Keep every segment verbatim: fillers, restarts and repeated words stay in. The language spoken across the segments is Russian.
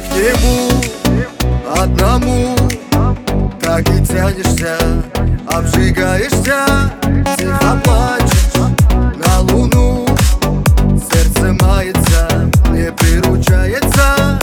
к нему одному, так и тянешься, обжигаешься, тихо плачешь на луну. Сердце мается, не приручается.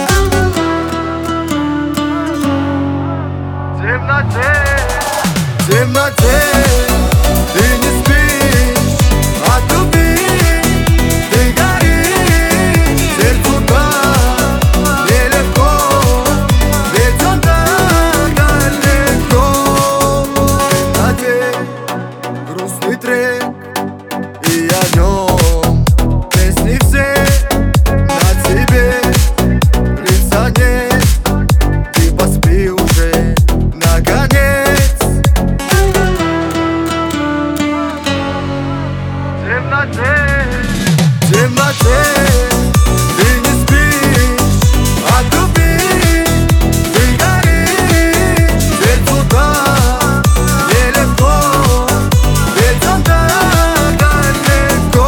В темноте, в темноте ты не спишь от любви, ты горишь, сердцу так нелегко, ведь он так далеко. В темноте грустный трек, и о нем песни все на тебе, лица нет, ты поспи уже, наконец. В темноте, в темноте ты не спишь от любви, ты горишь, сердцу так нелегко, ведь он так далеко.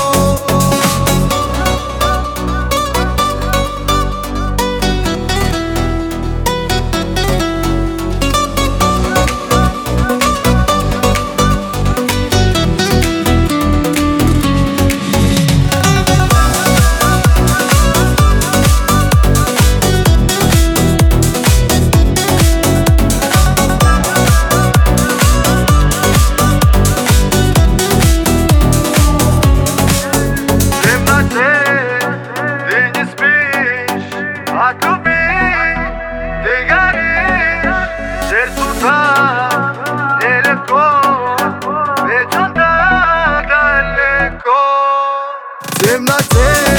От любви ты горишь, сердцу так нелегко, ведь он так далеко. В темноте